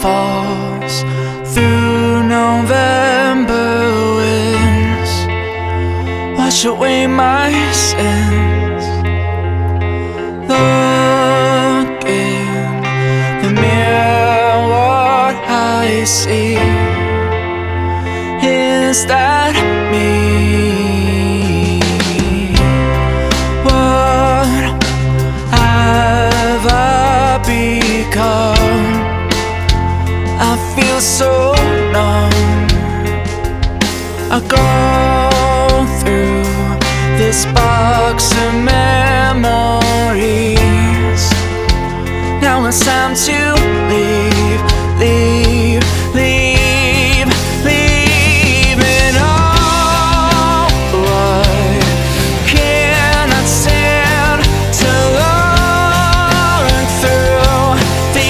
falls through November winds, wash away my sins. Look in the mirror, what I see, is that me? What have I become? I feel so numb. I go through this box of memories. Now it's time to